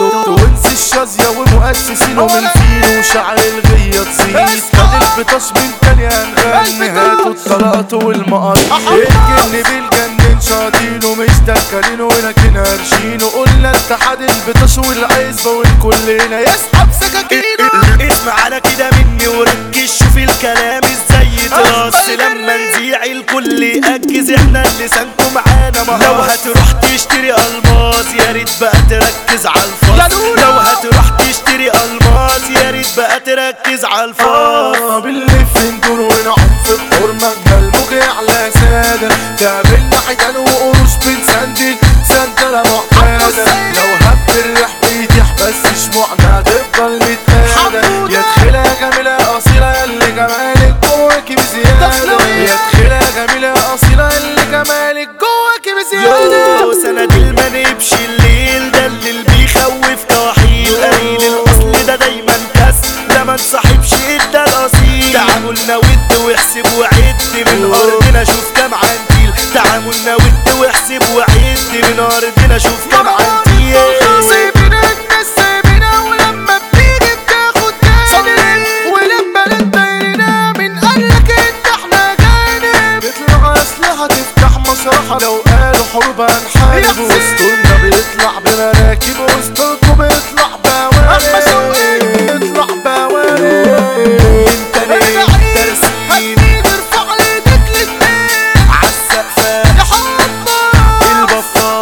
توينس الشازية ومؤسسين ومن فينو وشعر الغية تزيد خد البطاش من تاني هنغني هاتوا الطلقات والمقاط الجن بالجنين شاطينه مش دكالينه ولكن هرشينه قلنا اتحاد البطاش والعزبة والكلنا يسحب سكاكينه. اسمع على كده مني وركز شوف الكلام ازاي يترص لما نذيع الكل يأجز احنا لسانكم معانا مهار. لو هتروح تشتري الماس يا ريت بقى تركز على الفاس لو هتروح تشتري الماس يا ريت بقى تركز على الفاس. بنلف ندور ونعوم في الحرمة الموجة على سادة تقابلنا حيتان وقروش بنسندل سندلة معقادة لو هب الريح بيتيح بس شموعنا تفضل متقادة يا تخيلة جميلة أصيلة اللي جمالك جواكي بزيادة يا تخيلة جميلة أصيلة اللي جمالك جواكي بزيادة. سند المنبش الليل ده اللي بيخوف كواحيل قليل الأصل ده دايما كاس لا ما نصاحبش ده الأصيل. تعاملنا ود واحسب وعد من أرضنا شوف كام عنتيل تعاملنا ود واحسب وعد من أرضنا شوف كام عنتيل. سايبينا الناس سايبينا ولما بتيجي بتاخد جانب ولما نتبينا من قالك انت احنا جانب بيطلع أسلحة تفتح مصرحة لو قالوا حروب هنحارب وسطولنا بيطلع بمراكب وسطولكوا بيطلع بوارب بيطلع بوارب. انت ليه ترسيم ارفع ايدك الاتنين عالسقفة يا حبة البفار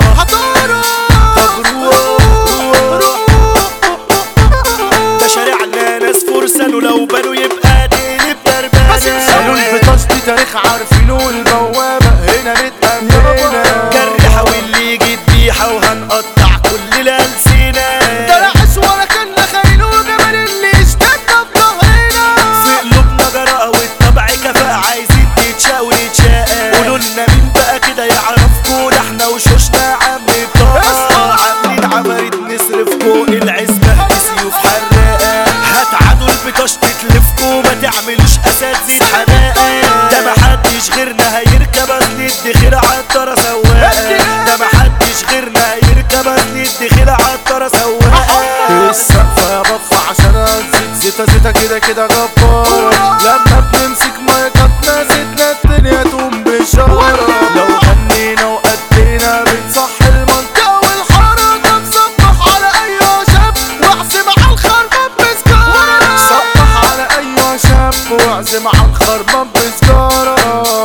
ده شارعنا ناس فرسان ولو بنوا يبقى تقلب دربانة. قالوا البطاش دي تاريخ عارفينه والبوابة هنا متأمنة جرحة واللي يجي ذبيحة وهنقطع كل الألسنة. ده لا عش ولا كان لا خاين وجمال اللي اشتدنا في ظهرنا في قلوبنا جراءة والطبع كفاءة عايزين تتشاق ونتشاقى. قولولنا مين بقى كده يعرفكوا ده احنا وشوشنا عم الطاقة عاملين عمارة نصرف فوق العزبة بسيوف حراقة. هتعادوا البطاش تتلفكوا ما تعملوش أساتذة حماقة. ده محدش غيرنا هيركب أصل الدخيل عالطرة سواقة. ده محدش غيرنا هيركب أصل الدخيل عالطرة سواقة. السقفة يا بفا عشان هتزيد زيتا كده كده جبارة لما بنمسك مايكاتنا زيتنا الدنيا تقوم بشارة لو غنينا وأدينا بنصح المنطقة والحارة ده نصبح على أي شاب واعزم على الخربان بسجارة صبح على أي شاب واعزم على الخربان بسجارة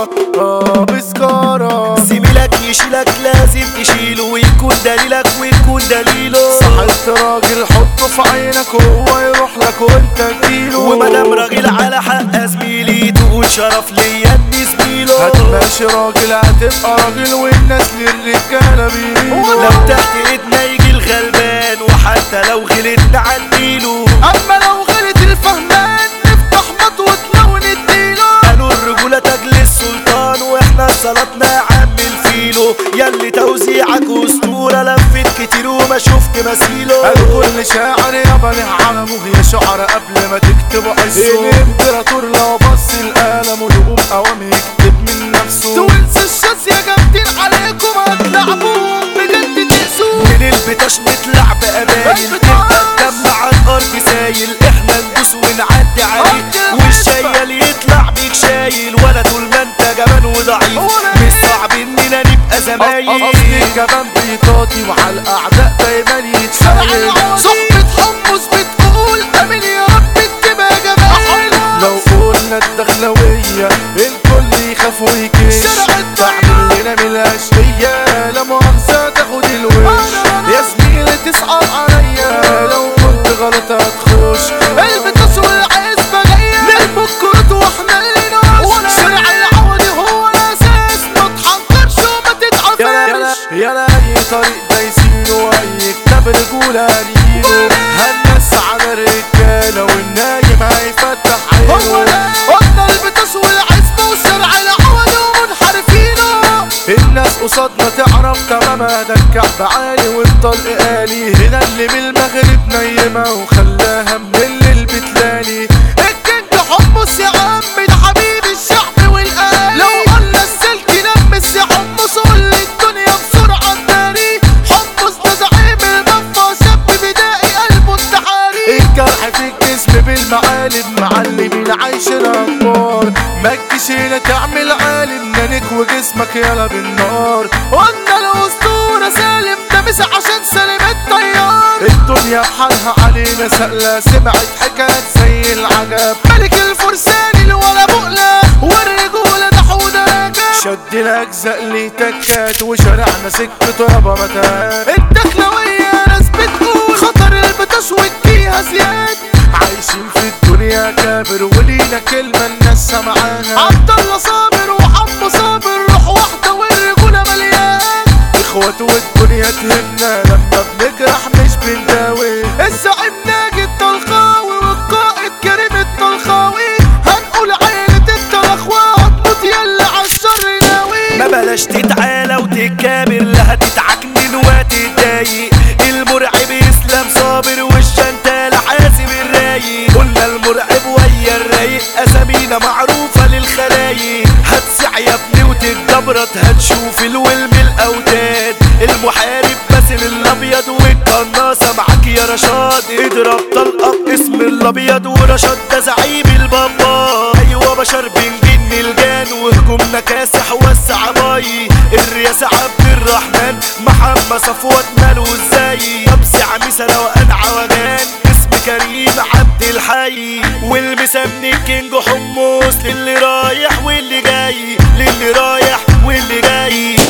بسجارة. زميلك يشيلك لازم تشيله ويكون دليلك ويكون دليله. صحيت راجل حطه في عينك وهو يروح لك وانت تجيله ومدام راجل على حق زميلي تقول شرف ليا اني زميله. هتماشي راجل هتبقى راجل والناس للرجالة بيميلوا. لو تحت ايدنا يجي الغلبان وحتى لو غلطنا عنيله. اما لو غلط الفهمان نفتح مطوتنا ونديله. قالوا الرجولة تاج للسلطان واحنا صلاتنا يا عم الفيلو. ياللي توزيعك اسطورة لفت كتير وما شفت مثيله. قالوا كل شاعر يابا له علمه هي شعر قبل ما تكتبوا عزه. الامبراطور لو بص القلم ويقوم قوام يكتب من نفسه. توينس الشاذية جامدين عليكم هتلعبوهم بجد تقسوه. من البطاش نطلع بقبايل تبقى الدم على الارض سايل. احنا ندوس ونعدي عليه والشيال يطلع بيك شايل. ولا طول ما انت جبان وضعيف مش صعب اننا نبقى زمايل. اصل الجبان بيطاطي وعلى الاعداء دايما يتشايل. صحبة حمص بتقول امين يا رب تجيبها جمال. لو قلنا الدخلوية الكل يخاف ويكش. تعمل لنا من الاشقية لا مؤاخذة تاخد الوش. يا زميلي تصعب عليا لو كنت غلط هتخش. البطاش والعزبة جاية نلبك كروت واحنا اللي نوش. شارع العودي هو الاساس ما تحنكرش وما تتعفرش. يلا اي طريق دايسينه واي كتاب رجولة قليله. هنس على الرجالة والنايم هيفتح عينه. قلنا البطاش والعزبة وشارع العودي ومنحرفينه. الناس قصادنا تعرف تمامها ده الكعب عالي والطلق آلي. هنا اللي من المغرب نيمة وخلاها من الليل بتلالي. الكينج حمص يا عم ده حبيب الشعب والآلي. لو قلنا السلك لمس يا حمص قول الدنيا بسرعة تاني. حمص ده زعيم المنفى شاب بدائي وجسمك يلا بالنار. قلنا الاسطورة سالم ده مسح عشان سالم الطيار. الدنيا بحالها علينا سألة سمعت حكايات زي العجب. ملك الفرسان الولا بقلة والرجولة ده حودة رجب. شدنا اجزاء ليه تكات وشارعنا سكة ربا متات. الدخلوية ناس بتقول خطر البطش والجيها زياد. عايشين في الدنيا كابر ولينا كلمة الناس سمعانا. عبد الله صابر وحمو صابر روح واحدة والرجولة مليان. اخوات والدنيا تهمنا لما بنجرح مش بنداوي. الزعيم ناجي الطلخاوي والقائد كريم الطلخاوي. هنقول عيلة الطلخوات هتموت يلا عالشر ناوي. ما بلاش تتعالى وتتكابر لا هتتعكنن وهتتضايق. المرعب اسلام صابر والشنتال حاسب الرايق. قلنا المرعب ويا الرايق اسامينا معروفة للخلايق. هتسع يا ابني وتتجبرت هتشوف الولم الاوتاد. المحارب باسل الابيض والقناصة معاك يا رشاد. اضرب طلقة باسم الابيض ورشاد ده زعيم البابا. ايوه بشر بنجن الجان وهجومنا كاسح وسع باي. الرياسة عبد الرحمن محمد صفوت ماله ازاي. طبسي عميسة روقان عوجان اسم كريم عبد الحي. والمسمي كينج حمص للي رايح واللي جاي. للي رايح واللي جاي.